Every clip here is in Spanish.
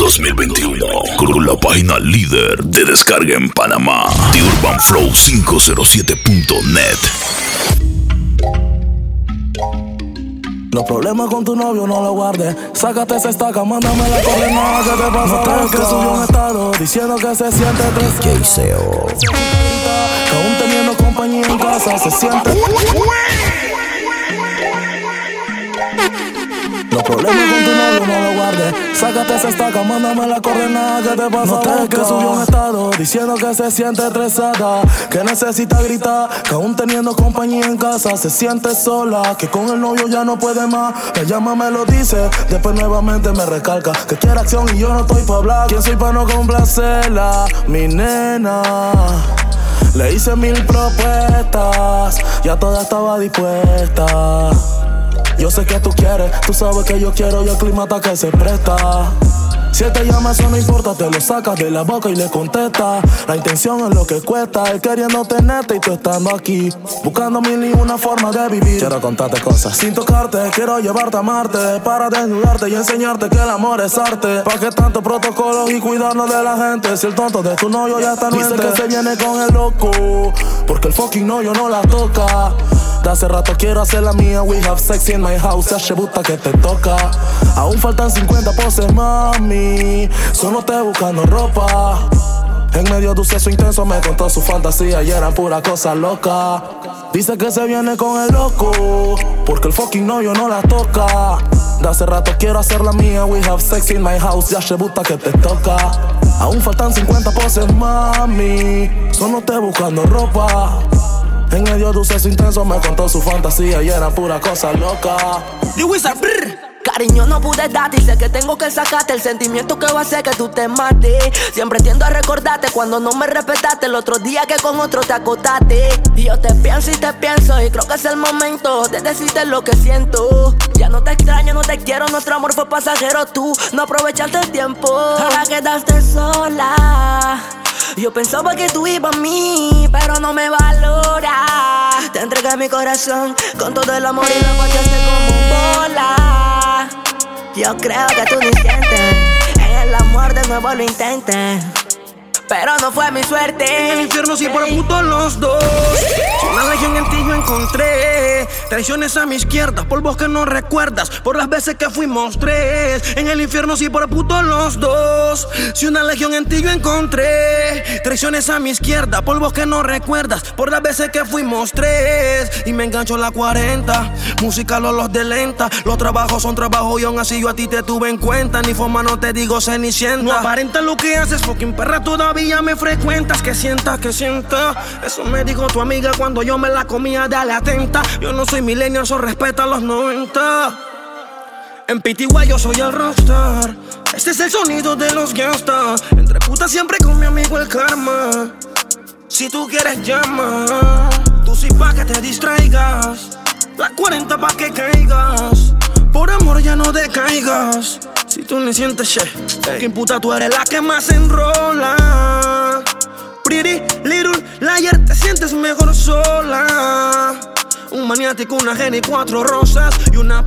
2021 con la página líder de descarga en Panamá, TheUrbanFlow507.net. Los problemas con tu novio no los guardes. Sácate esa estaca, mándame la coordenada. ¿Qué te pasa? No que subió un estado diciendo que se siente DJ Seo. Que aún teniendo compañía en casa se siente. Los problemas con tu novio no los guardes. Sácate esa estaca, mándame la coordenada. ¿Qué te pasa? No te que subió un estado diciendo que se siente estresada, que necesita gritar, que aún teniendo compañía en casa se siente sola, que con el novio ya no puede más. Me llama, me lo dice, después nuevamente me recalca que quiere acción y yo no estoy pa' hablar. ¿Quién soy pa' no complacerla? Mi nena. Le hice 1000 propuestas, ya toda estaba dispuesta. Yo sé que tú quieres, tú sabes que yo quiero y el clima está que se presta. Si él te llama, eso no importa, te lo sacas de la boca y le contesta. La intención es lo que cuesta, él queriendo tenerte y tú estando aquí, buscando mil y una forma de vivir. Quiero contarte cosas sin tocarte, quiero llevarte a Marte, para desnudarte y enseñarte que el amor es arte. ¿Pa' qué tanto protocolo y cuidarnos de la gente? Si el tonto de tu novio ya está nuente. Dice que se viene con el loco, porque el fucking novio no la toca. De hace rato quiero hacer la mía, we have sex in my house, ya buta que te toca. Aún faltan 50 poses, mami, solo te buscando ropa. En medio de un sexo intenso me contó su fantasía y eran pura cosa loca. Dice que se viene con el loco, porque el fucking novio no la toca. De hace rato quiero hacer la mía, we have sex in my house, ya buta que te toca. Aún faltan 50 poses, mami, solo te buscando ropa. En medio de un sexo intenso me contó su fantasía y era pura cosa loca. Cariño, no pude darte y sé que tengo que sacarte el sentimiento que va a hacer que tú te mates. Siempre tiendo a recordarte cuando no me respetaste el otro día que con otro te acostaste. Y yo te pienso y creo que es el momento de decirte lo que siento. Ya no te extraño, no te quiero, nuestro amor fue pasajero. Tú no aprovechaste el tiempo, ahora quedaste sola. Yo pensaba que tú ibas a mí, pero no me valora. Te entregué mi corazón con todo el amor y lo fallaste como un bola. Yo creo que tú ni sientes, en el amor de nuevo lo intenté, pero no fue mi suerte. En el infierno sí por puto los dos. Una legión en ti yo encontré. Traiciones a mi izquierda, polvos que no recuerdas, por las veces que fuimos tres. En el infierno sí por puto los dos. Si una legión en ti yo encontré. Traiciones a mi izquierda, polvos que no recuerdas, por las veces que fuimos tres. Y me engancho la 40, música los de lenta. Los trabajos son trabajos y aún así yo a ti te tuve en cuenta. Ni forma no te digo cenicienta. No aparenta lo que haces, fucking perra todavía me frecuentas. Que sienta, eso me dijo tu amiga cuando yo me la comía, dale atenta. Yo no soy millennial, so respeta los 90. En PTY yo soy el rockstar. Este es el sonido de los gangsters. Entre putas siempre con mi amigo el karma. Si tú quieres llama, tú sí pa' que te distraigas. La 40 pa' que caigas. Por amor ya no decaigas. Si tú ni sientes que puta tú eres la que más enrola. Pretty little liar, te sientes mejor sola. Un maniático, una genia y 4 rosas y una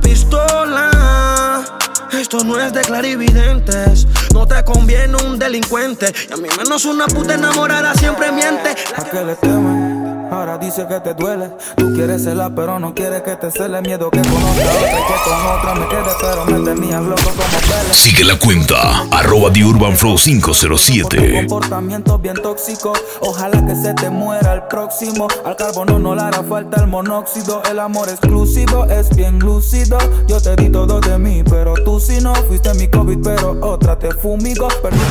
pistola. Esto no es de clarividentes, no te conviene un delincuente. Y a mí menos una puta enamorada siempre miente. ¿A qué le temen? Ahora dice que te duele. Tú quieres celar pero no quieres que te cele. Miedo que conozca otra y que con otra me quede, pero me tenías loco como pele. Sigue la cuenta @TheUrbanFlow507. Comportamiento bien tóxico, ojalá que se te muera el próximo. Al carbono no le hará falta el monóxido. El amor exclusivo es bien lúcido. Yo te di todo de mí, pero tú si no fuiste mi COVID, pero otra te fumigó.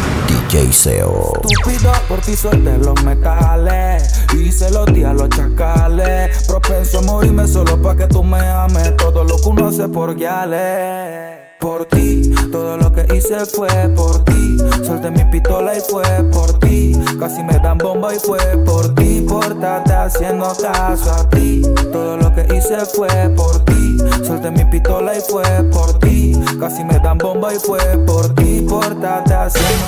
DJ Seo. Estúpido, por ti suelte los metales y se los di a los chacales. Propenso a morirme solo pa' que tú me ames. Todo lo que uno hace por guiales. Por ti, todo lo que hice fue por ti. Solté mi pistola y fue por ti. Casi me dan bomba y fue por ti. Por estarte haciendo caso a ti. Todo lo que hice fue por ti. Solté mi pistola y fue por ti. Casi me dan bomba y fue por ti. Por estarte haciendo.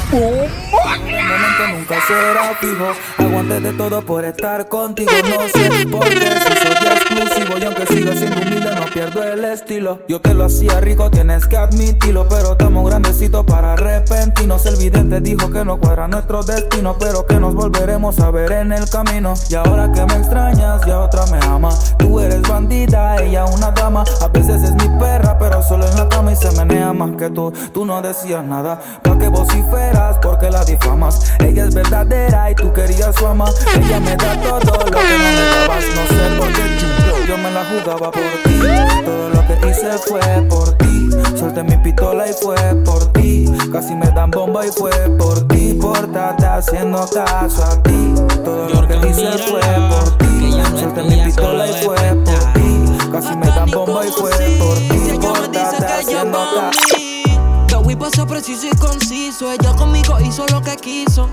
Un momento nunca será fijo. Aguanté de todo por estar contigo. No sé por qué si soy exclusivo. Y aunque siga siendo humilde no pierdo el estilo. Yo te lo hacía rico, tienes que admitirlo. Pero estamos grandecitos para arrepentirnos. caminos. El vidente dijo que no cuadra nuestro destino, pero que nos volveremos a ver en el camino. Y ahora que me extrañas, ya otra me ama. Tú eres bandida, ella una dama. A veces es mi perra, pero solo en la cama y se menea más que tú. Tú no decías nada, pa' que vociferas, porque la difamas. Ella es verdadera y tú querías su ama. Ella me da todo lo que no me dabas. No sé por qué yo me la jugaba por ti. Todo lo que hice fue por ti. Solté mi pistola y fue por ti. Casi me dan bomba y fue por ti. Por estarte haciendo caso a ti. Todo lo que hice fue por ti. Solté mi pistola y fue por ti. Casi me dan bomba y fue por ti. Por estarte haciendo caso. Dawi pasó preciso y conciso. Ella conmigo hizo lo que quiso.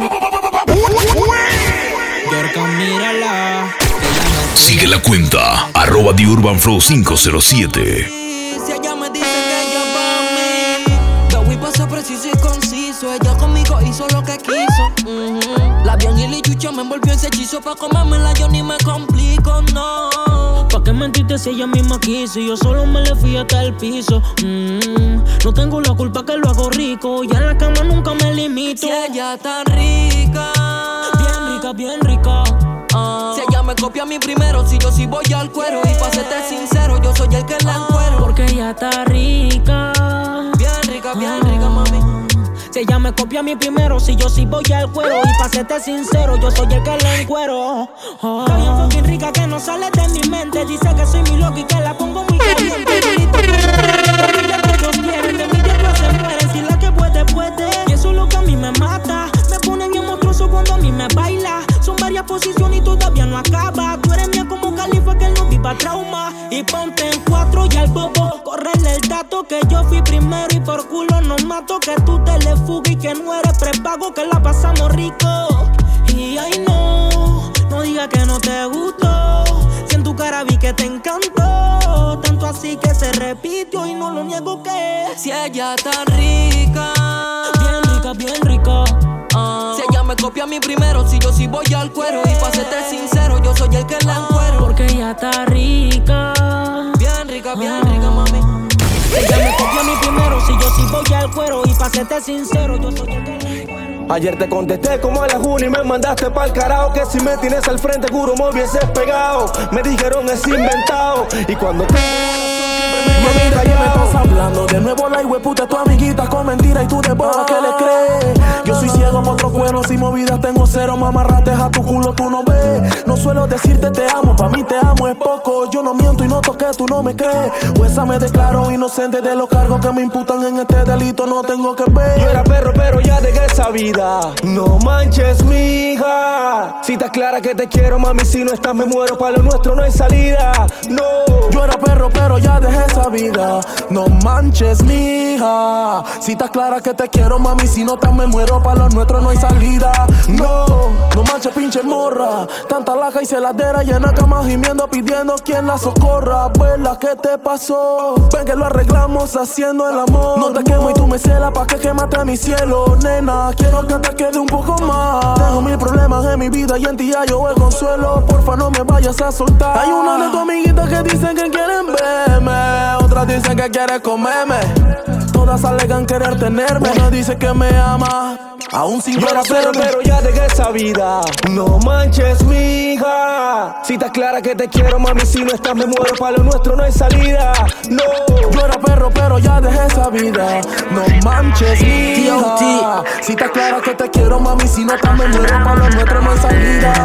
Yorka, mírala. Sigue la cuenta @TheUrbanFlow507. Si ella me dice que ella va a mí. Dawi pasó preciso y conciso. Ella conmigo hizo lo que quiso. La bien y la chucha me envolvió ese hechizo. Pa' comérmela yo ni me complico, no. ¿Pa' qué mentiste si ella misma quiso? Y yo solo me le fui hasta el piso. No tengo la culpa que lo hago rico. Ya en la cama nunca me limito. Si ella está rica, bien rica, bien rica. Si ella me copia a mí primero, si yo sí voy al cuero. Y pa' serte sincero, yo soy el que la encuero. Porque ella está rica, bien rica, mami. Si ella me copia a mí primero, si yo sí voy al cuero. Y pa' serte sincero, yo soy el que la encuero. Está bien fucking rica que no sale de mi mente. Dice que soy mi loco y que la pongo muy caliente. Grito que todos quieren, de mí después se mueren. Si la que puede, puede. Y eso es lo que a mí me mata. Me pone bien monstruoso cuando a mí me baila. Son varias posiciones y todavía no acaba. Tú eres mía como Califa que él no viva trauma. Y ponte en 4 y al bobo correrle el dato que yo fui primero y por culo no mato. Que tú te le fugas y que no eres prepago, que la pasamos rico. Y ay no digas que no te gustó. Si en tu cara vi que te encantó, tanto así que se repitió y no lo niego que si ella está rica, bien rica. Si ella me copia a mí primero, si yo sí voy al cuero. Y pa' serte sincero, yo soy el que la encuero. Porque ella está rica, bien rica, mami. Ella me copia a mí primero, si yo sí voy al cuero. Y pa' serte sincero, yo soy el que la encuero. Ayer te contesté como a la juna y me mandaste pa'l carajo. Que si me tienes al frente, juro me hubieses pegado. Me dijeron es inventado. Y cuando te... Mamita, ya me estás hablando de nuevo la hueputa, tu amiguita con mentira y tú de boba que le crees. Yo soy ciego por otros cueros y movidas tengo cero, mamarrates a tu culo tú no ves. No suelo decirte te amo, pa' mí te amo es poco. Yo no miento y no toqué, tú no me crees. Pues esa me declaro inocente de los cargos que me imputan en este delito, no tengo que ver. Yo era perro pero ya dejé esa vida. No manches mija. Si estás clara que te quiero mami, si no estás me muero, pa' lo nuestro no hay salida. No. Yo era perro pero ya dejé esa vida. No manches, mija. Si estás clara que te quiero, mami. Si no estás, me muero. Pa' lo nuestro no hay salida. No manches, pinche morra. Tanta laja y celadera llena cama gimiendo, pidiendo quien la socorra. Abuela, ¿qué te pasó? Ven que lo arreglamos haciendo el amor. No te quemo y tú me celas pa' que quemaste mi cielo. Nena, quiero que te quede un poco más. Tengo mil problemas en mi vida y en ti ya yo el consuelo. Porfa, no me vayas a soltar. Hay una de tus amiguitas que dicen que quieren verme. Otras dicen que quiere comerme. Todas alegan querer tenerme. Una dice que me ama, aún sin yo era perro pero ya dejé esa vida. No manches mija. Si estás clara que te quiero mami, si no estás me muero, pa' lo nuestro no hay salida. No. Yo era perro pero ya dejé esa vida. No manches mija. Si estás clara que te quiero mami, si no estás me muero, pa' lo nuestro no hay salida.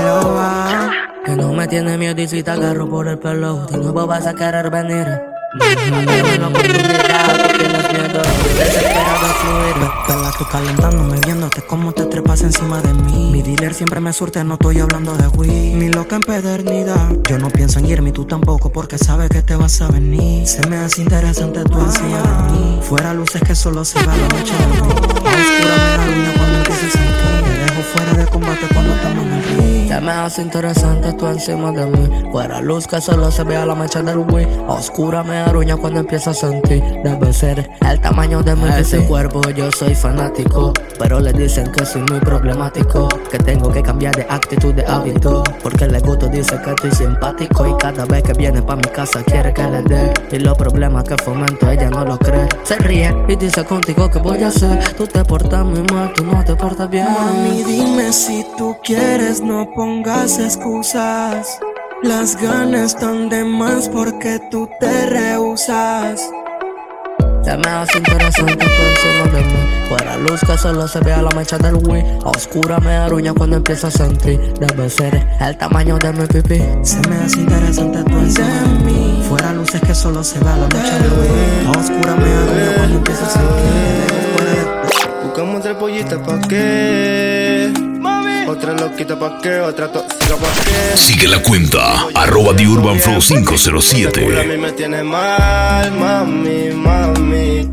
No. Que no me tiene miedo y si te agarro por el pelo, de nuevo vas a querer venir. Dame la oportunidad, tú tienes miedo, desesperado de fluir. Vela tú calentándome, viéndote cómo te trepas encima de mí. Mi dealer siempre me surte, no estoy hablando de weed. Ni loca empedernida, yo no pienso en irme y tú tampoco, porque sabes que te vas a venir. Se me hace interesante tu ansia de mí. Fuera luces que solo se va la noche de mí. A oscura me da luna cuando empieces a sentir. Te dejo fuera de combate cuando estamos en el ring. Se me hace interesante tú encima de mí. Fuera luz que solo se vea la mancha del Wii. Oscura me aruña cuando empiezo a sentir. Debe ser el tamaño de mi ese cuerpo. Yo soy fanático, pero le dicen que soy muy problemático. Que tengo que cambiar de actitud, de hábito. Porque el gusto dice que estoy simpático. Y cada vez que viene pa' mi casa quiere que le dé. Y los problemas que fomento ella no lo cree. Se ríe y dice contigo que voy a hacer. Tú te portas muy mal, tú no te portas bien. Mami, dime si tú quieres, no pongas excusas. Las ganas están de más porque tú te rehusas. Se me hace interesante tú encima de mí. Fuera luz que solo se vea la mancha del Wii. Oscura me aruña cuando empiezo a sentir. Debe ser el tamaño de mi pipí. Se me hace interesante tú encima de mí. Fuera luces que solo se vea la mancha del Wii. Oscura me aruña cuando empiezo a sentir. Buscamos otra pollita pa' qué. Otra loquita pa' qué, otra tóxica pa' qué. Sigue la cuenta, @TheUrbanFlow507. A mí me tiene mal, mami.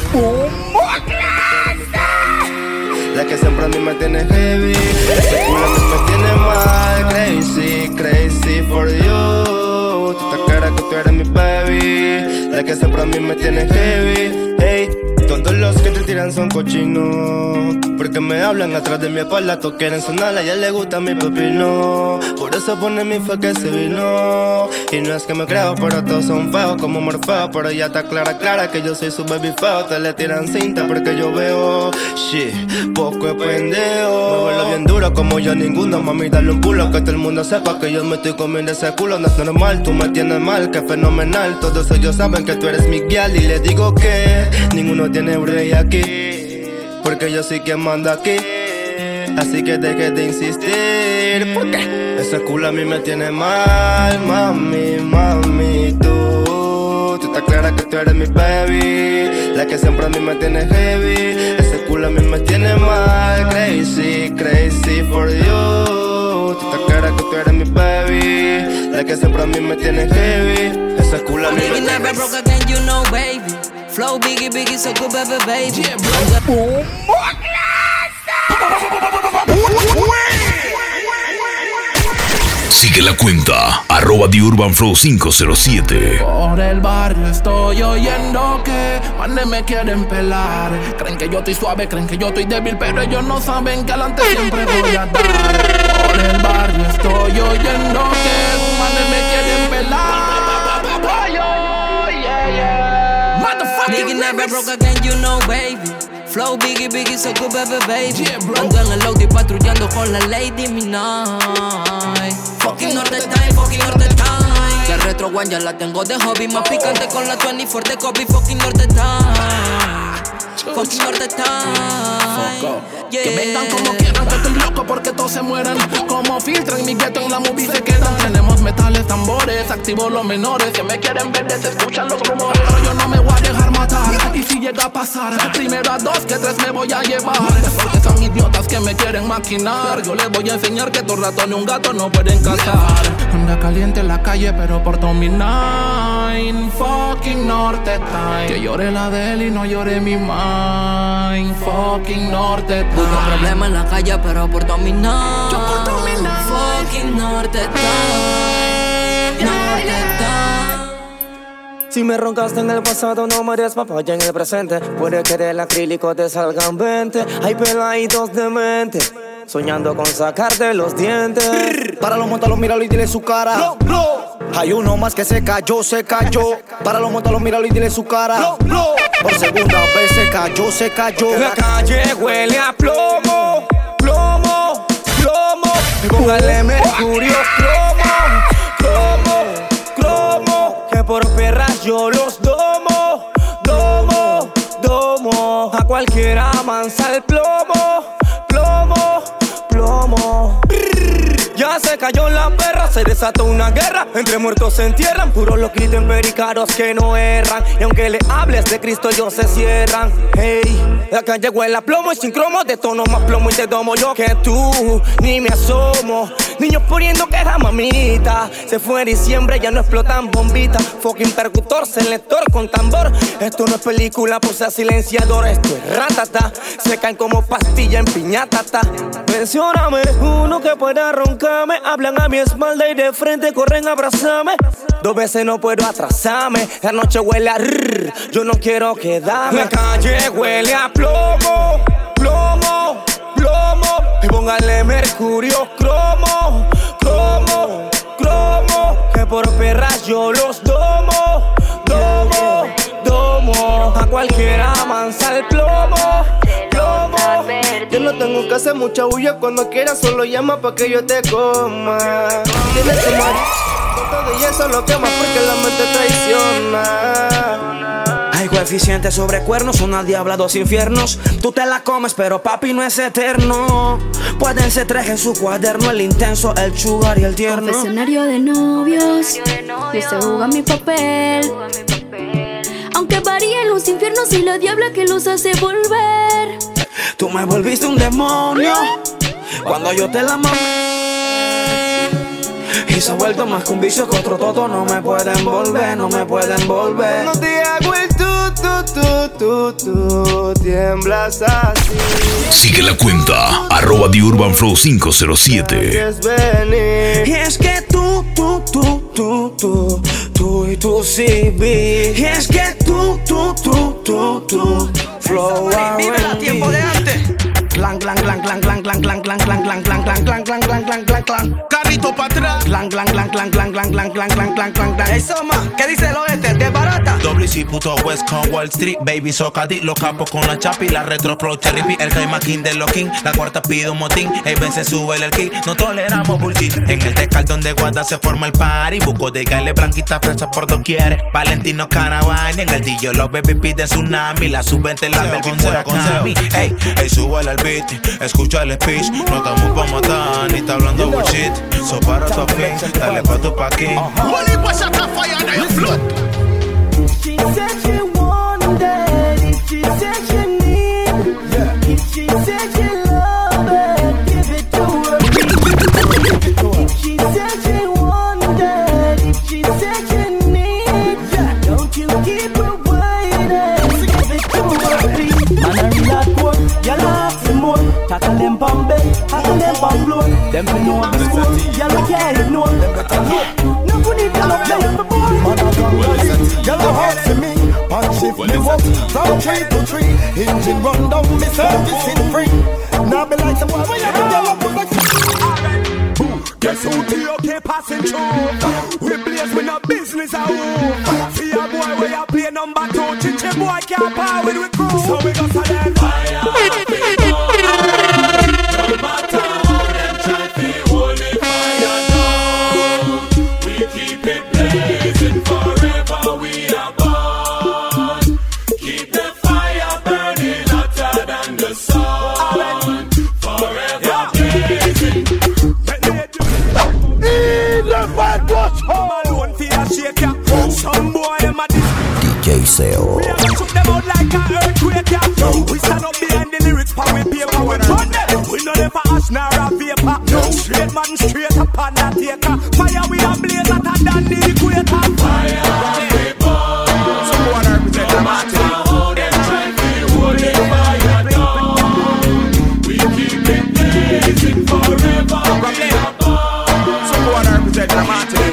La que siempre a mí me tiene heavy. Ese culo a mí me tiene mal. Crazy for you. Tú te cara que tú eres mi baby. La que siempre a mí me tiene heavy. Hey, todos los que te tiran son cochinos. Porque me hablan atrás de mi espalda. Todos quieren sonarla, a ella le gusta mi pepino. Por eso pone mi fe que se vino. Y no es que me creo, pero todos son feos como Morfeo. Pero ella está clara que yo soy su baby feo. Te le tiran cinta porque yo veo shit, poco es pendejo. Muévelo bien duro como yo ninguno. Mami, dale un pulo que todo el mundo sepa que yo me estoy comiendo ese culo. No es normal, tú me tienes mal, que fenomenal. Todos ellos saben que tú eres mi guial. Y les digo que ninguno tiene break aquí, porque yo soy quien manda aquí. Así que deje de insistir, porque ese culo a mí me tiene mal, mami. Tú estás clara que tú eres mi baby. La que siempre a mí me tiene heavy. Ese culo a mí me tiene mal. Crazy for you. Tú estás clara que tú eres mi baby. La que siempre a mí me tiene heavy. Ese culo a mí me tiene mal. Flow biggie, so good, baby. Yeah, Sigue la cuenta, @TheUrbanFlow507. Por el barrio estoy oyendo que manes me quieren pelar. Creen que yo estoy suave, creen que yo estoy débil, pero ellos no saben que adelante siempre voy a dar. Por el barrio estoy oyendo que manes me quieren pelar. Nigga never broke again, you know, baby. Flow biggie, so good, baby. Ando en el Audi patrullando con la Lady Minaj. Fucking Norte Time. Que retro one ya la tengo de hobby. Más picante con la 24 de Kobe. Fucking Norte Time. Fucking Norte Time. Que vengan como quieran, que estoy loco porque todos se mueran. Como filtran mi gueto en la movie se quedan. Tenemos metales, tambores, activo los menores. Que me quieren ver, se escuchan los rumores. Pero yo no me voy a dejar matar. Y si llega a pasar, primero a 2 que 3 me voy a llevar. Porque son idiotas que me quieren maquinar. Yo les voy a enseñar que dos ratones y un gato no pueden cazar. Anda caliente en la calle pero por dominar. Fucking Norte Time. Que llore la de él y no llore mi mind. Fucking Norte Time. Busco problemas en la calle pero por dominar. Yo por dominar. Fucking Norte Time. Norte Time. Si me roncaste en el pasado, no me des papaya en el presente. Puede que del acrílico te salgan 20. Hay peladitos de mente, soñando con sacarte los dientes. Páralo, móntalo, míralo y dile su cara. Hay uno más que se cayó. Páralo, móntalo, míralo y dile su cara. Por segunda vez se cayó. La calle huele a plomo. Póngale mercurio, cromo. Que por perras yo los domo. A cualquiera amansa el plomo. Ya se cayó la perra, se desató una guerra. Entre muertos se entierran, puros loquitos empericados que no erran. Y aunque le hables de Cristo ellos se cierran. Hey, La calle huele a plomo y sin cromo, de tono más plomo y te domo yo que tú, ni me asomo. Niños poniendo queja, mamita. Se fue diciembre, ya no explotan bombitas. Fucking percutor, selector con tambor. Esto no es película, puse silenciador. Esto es ratata, se caen como pastilla en piñatata. Mencióname uno que pueda roncarme. Hablan a mi espalda y de frente corren a abrazarme. 2 veces no puedo atrasarme. La noche huele a rrr, yo no quiero quedarme. La calle huele a plomo, plomo, plomo. Y póngale mercurio cromo, cromo, cromo. Que por perras yo los domo, domo, domo. A cualquiera mansa el plomo, plomo. Yo no tengo que hacer mucha bulla, cuando quieras solo llama pa' que yo te coma. Tienes que morir, todo y eso lo quema porque la mente traiciona. Hay coeficientes sobre cuernos, una diabla, 2 infiernos. Tú te la comes, pero papi no es eterno. Pueden ser 3 en su cuaderno, el intenso, el sugar y el tierno. Confesionario de novios, yo se juega mi papel. Aunque varíen los infiernos y la diabla que los hace volver. Tú me volviste un demonio cuando yo te la mamé. Y se ha vuelto más que un vicio que otro toto. No me pueden volver, no me pueden volver. No te hago el tú, tiemblas así. Sigue la cuenta, @TheUrbanFlow507. Y es que tú y tú sí vi. Y es que tú Flow R&B. Tiempo de antes. Clan, clan, clan, clan, clan, clan, clan, clan, clan, clan, clan, clan, clan, clan, clan, clan, clan, clan. Carrito para atrás. Clan, clan, clan, clan, clan, clan, clan, clan, clan, clan, clan, clan. Ey, Soma, ¿qué dice el oeste? ¿De barata? WC puto West con Wall Street, baby socadi, los capos con la chapi, la retro pro cherry P, el Caima King de los King, la cuarta pide un motín, el vence sube el kick, no toleramos bullshit. En el Tecal donde guarda se forma el party, buco de gale blanquita fresa por doquier, Valentino Caravana, en el dillo los baby piden tsunami, la sub-20 la Belvin Murakami. Ey, ey, súbele al beat, escucha el speech, no estamos pa' matar, ni está hablando bullshit, so para tu fin, dale pa' tu paquín. She said she wanted, if she said she need, if she said she love it, give it to her. If she said she wanted, if she said she need, don't you keep her waiting, give it to her. Man, I real hardcore, y'all ask more. Tackle them pump bed, tackle them pump floor. Them we know the school, y'all can't ignore. No good need to love them. Yellow hearts to me, punch shift me up from 3 to 3. Engine run down, me servicing free. Now be like some boy, when you get yellow put like. Guess who TOK passing through? We blaze with no business at all. See a boy where you play number 2, chichi boy can't power with crew. So we got to them fire, people. No matter how them try to hold the fire down, we keep it blazing forever. We are born. Keep the fire burning hotter than the sun. Forever blazing. Some boy them a DJ Seo. We have to shoot them out like an earthquake. We stand up behind the lyrics, power with paper. We run them. We know them for ash nor a vapor. Straight man straight up on that taker. Fire we a blaze hotter than the equator. Fire we burn. Someone represent the Martin. How them try to hold the fire down. We keep it blazing forever. We are born. Someone represent the Martin.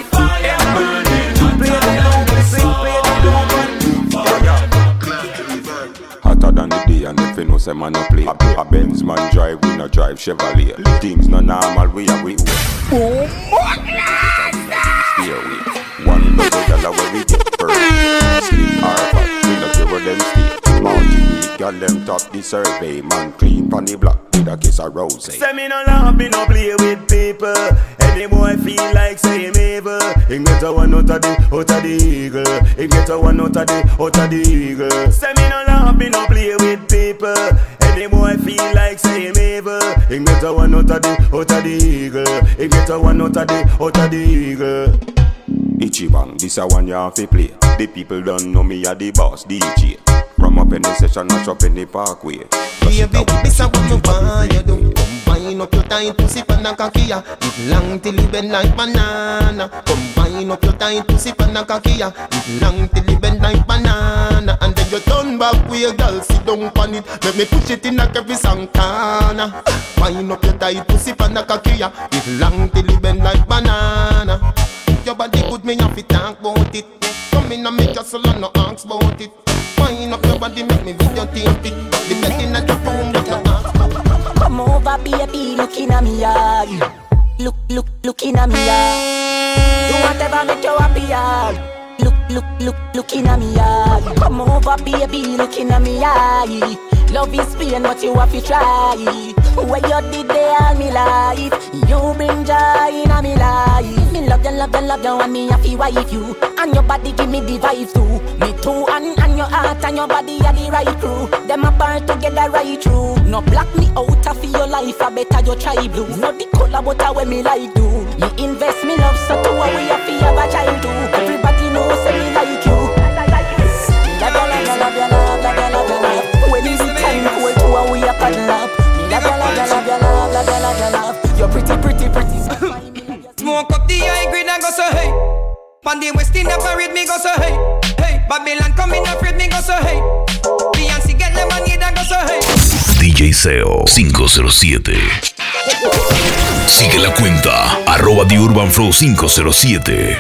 Hotter than the day and if you know say man no play. A Benz man drive, we no drive Chevrolet. Things no normal, we are we. One $1 where we get first. Sleep our fat, we no care where them stay. Mountain weed, girl them top the survey. Man clean pon the block with a kiss of rose. Say me no laugh, me no play with people. Any boy feel like say him evil. He get a one out of the eagle. He get a one out of the eagle. Say me no laugh, me no play with people. Any boy feel like say him evil. He get a one out of the eagle. He get a one out of the eagle. Ichibang, this a one you have to play. The people don't know me a the boss DJ. From up in the session, mash up in the parkway. Baby, this is what you want you do. Combine up your tight pussy pan a kakia. It long till it bend like banana. Combine up your tight pussy pan a kakia. It long till it bend like banana. And then you turn back with your girl, sit down on it. Let me push it in a every sankana. Wind up your tight pussy pan a kakia. It long till it bend like banana. Your body good, me have to talk about it. Come in and make your soul and no ask about it. Wind up your body, make me video tape it. The bed in your phone, but you ask about it. Come over, baby, looking at me eye. Looking at me eye. Do whatever make you happy eye. Looking at me eye. Come over, baby, looking at me eye. Love is pain, but you have to try. Where you did they all me life. You bring joy in me life. Me love you, and me have to wife you. And your body give me the vibe too. Me too, and your heart and your body are the right crew. Them apart together right through. No block me out of your life, I better you try blue. No the color, but I wear me like do. Me invest me love, so to we have to have a child too. Everybody knows say me like you. Love you. When it's time cold to a we up and love. Love. You're pretty. Smoke up the high grade and go so hey. Pan the West in the parade me go so hey. Hey, Babylon come in afraid me go so hey. Beyonce get the money and go so hey. DJ Seo 507. Sigue la cuenta @TheUrbanFlow 507.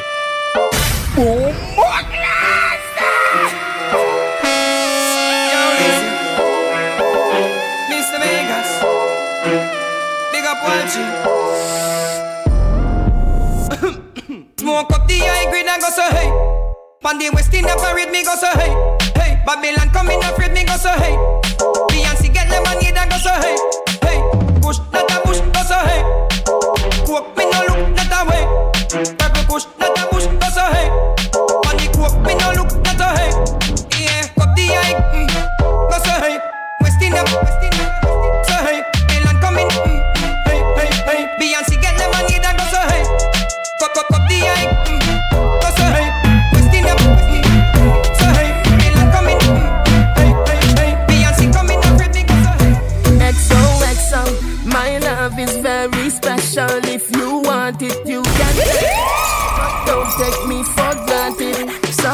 Smoke up the high grade and go so hey. Pan the West in the parade me go so hey. Hey, Babylon come in afraid me go so hey. Beyonce get the money and go so hey. Hey, push not a push go so hey. Coke me no look not a way. Purple push not a push go so hey. On the coke me no look not a hey. Yeah, up the high go so hey. West in the so hey. Babylon come in hey. Beyonce get the money and go so hey. Up the high, go so hey. West in the so hey. Babylon come in hey. Beyonce come in afraid me go so hey. XOXO, my love is very special. If you want it, you can take it. But don't take me for granted.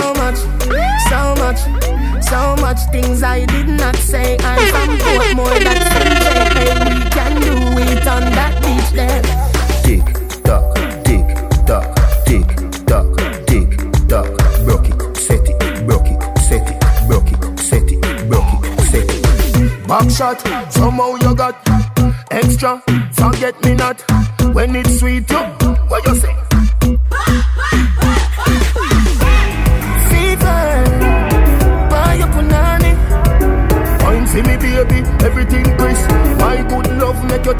So much things I did not say. I'm from Portmore, that's St. Hey, we can do it on that beach there. Tick tock, broke it, set it, broke it, set it, broke it, set it, broke it, set it. Back shot, somehow you got extra, forget me not. When it's sweet, you, what you say? Fever, buy your punani. Point see me baby, everything crisp. My good love make you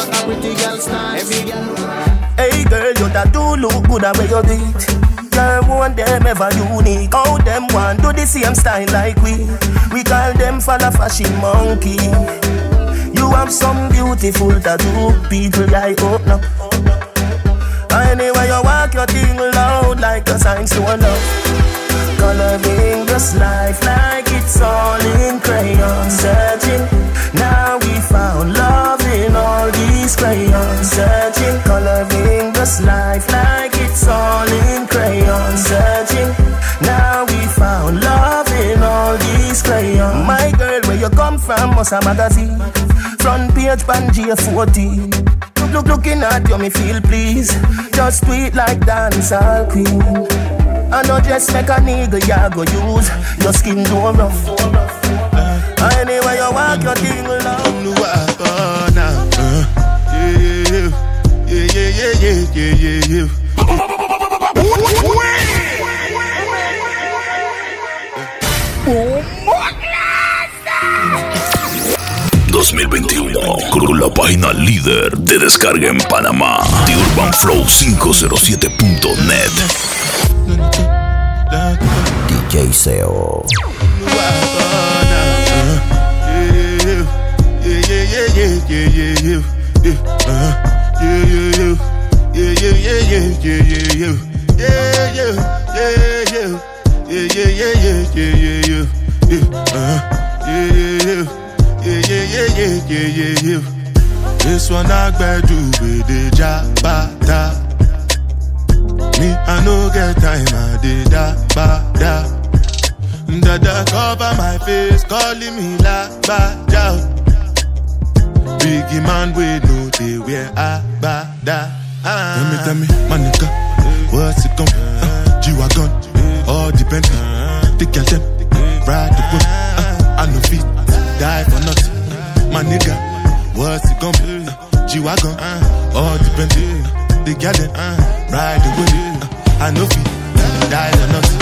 good and where you did. Girl, one them ever unique. How them want do the same style like we call them follow fashion monkey. You have some beautiful tattoo, people I hope now. Anyway you walk your thing loud like a sign to a love. Coloring this life like it's all in crayon. Searching, now we found love in all these crayons. Searching, coloring this life like it's all in crayon. Searching, now we found love in all these crayons. My girl, where you come from, must a magazine. Front page, Pangea 14. Looking at you, me feel please. Just tweet like dancehall queen. I know just make a nigga ya go use. Your skin too rough. Anyway you walk your thing along. Now, yeah. 2021 con la página líder de descarga en Panamá, TheUrbanFlow507.net. DJ Seo. This one I better do with the jabata. Me, I no get time, I did da ba da. Dada cover my face, calling me la ba da. Biggie man, we know they wear a ba da. Tell me, my nigga, what's it gon' G-Wagon, all depend. The girl them, ride the whip. I no fit, die for nothing. My nigga, what's it gon' be? G-Wagon, all depend. The girl them, ride the whip. I no fit, die for nothing.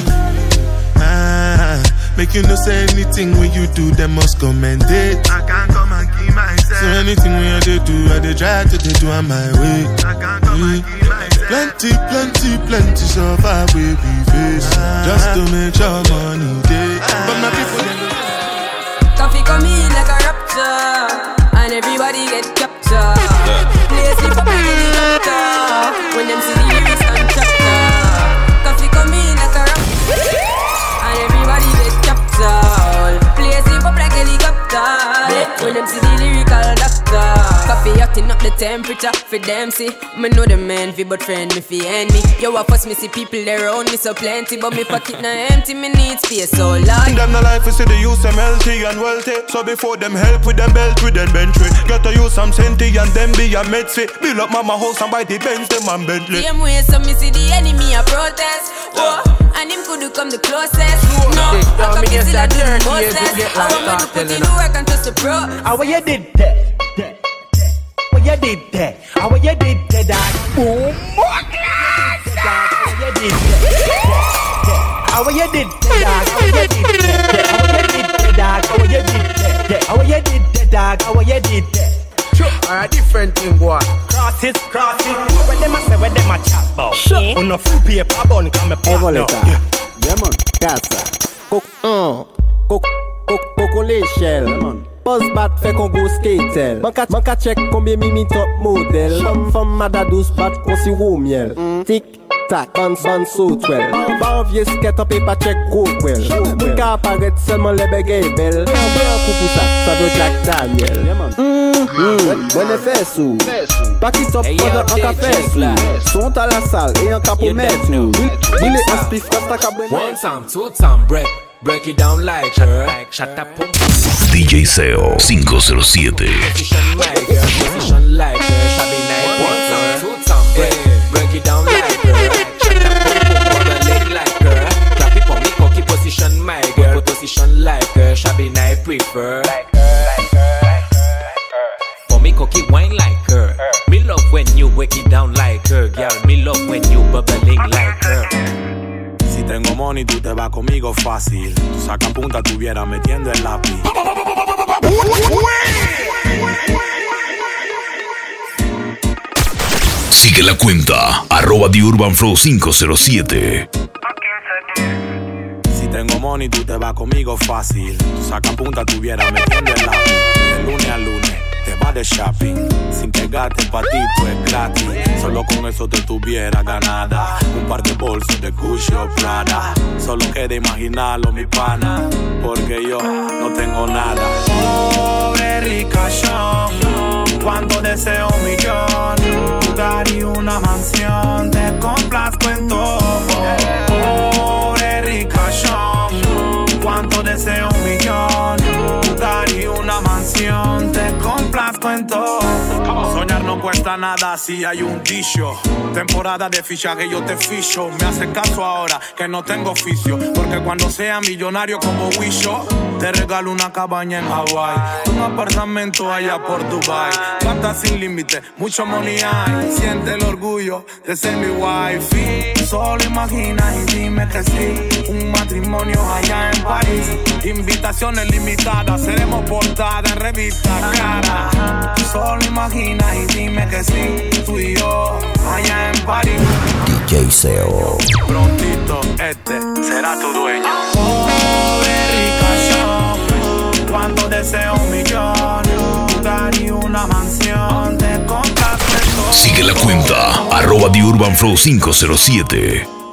Make you no say anything when you do, they must commend it. I can't come and keep myself. So anything when I do, I dey try to do on my way. I can't come and keep myself. Plenty so far we be face. Just to make sure money day. But my people coffee come in like a rapture, and everybody get captured. Play sleep up in the doctor when them see the lyrics and chapter. Coffee come in like a rapture, and everybody get captured. Play sleep up like helicopter when them see the lyrical doctor. Coffee hotting up the temperature for them see. Me know the man fi but friend me fi enemy. Yo a fuss me see people around me so plenty, but me pocket na empty, me need space so large. Them no life is see the use them healthy and wealthy. So before them help with them belt with them bentley. Gotta use some senti and them be a medsi. Build up mama house and buy the Benz them and Bentley. Same way so me see the enemy a protest. Whoa, and him could come the closest. No, I come to see like the Moses. I want me to put in work and trust the pro. How you did that? What you did that? How you did that? Boom! What how you did that? How you did that? How you did that? How you did that? How you did that? How you did that? Sure, a different thing, boy. Cross it. When them a say, when them a chat about. Sure. On a full paper bun, come a pop now. Demon, casa. Coco l'échelle. Buzz bat fait qu'on go skatel. Manka check combien mimi top model. Femme mada douce bat qu'on si roux miel. Tic tac, ban so twel. Ban vieux skate up et pas check gros quel. Mon cas apparaît seulement les bégayes belles. Un coup pour ça veut Jack Daniel. Bon effet sous. Pas qui top pendant un café sous. Sont à la salle et un cap au maître. Il est un spiff quand t'as caboué. One time, two time, break it down like her. Shut up, pump. DJ Seo 507. Position like her, shabby night. One time, two time, break it down like her. Shut up, pump, leg like her. Clap it for me, cocky position my girl. Position like her, shabby night prefer. For me, cocky wine like her. Me love when you break it down like her, girl. Me love when you bubbling like her. Si tengo money, tú te vas conmigo fácil. Tú saca punta, tuviera metiendo el lápiz. Sigue la cuenta @TheUrbanFlow507. tengo money, tú te vas conmigo fácil. Tú saca punta, tuviera metiendo el lápiz. De lunes a lunes te vas de shopping. Sin que gastes pa' ti, tú es gratis. Solo con eso te tuviera ganada. Un par de bolsos de Gucci o Prada. Solo queda imaginarlo, mi pana, porque yo no tengo nada. Pobre ricachón, cuando deseo un millón, lugar y una mansión, te complazco en todo. Pobre ricachón, cuando deseo un millón, lugar y una mansión, te complazco en todo. Soñar no cuesta nada si hay un dicho. Temporada de fichaje yo te ficho. Me hace caso ahora que no tengo oficio, porque cuando sea millonario como Wisho, te regalo una cabaña en Hawái, un apartamento allá por Dubai. Plata sin límite, mucho money hay. Siente el orgullo de ser mi wifi. Solo imagina y dime que sí. Un matrimonio allá en París. Invitaciones limitadas, seremos portada en revista cara. Solo imagina y dime que sí. Tú y yo allá en París. DJ Seo. Prontito este será tu dueño. Pobre ricachón, cuando deseo un millón, lugar y una mansión, te compras todo. Sigue la cuenta @TheUrbanFlow507.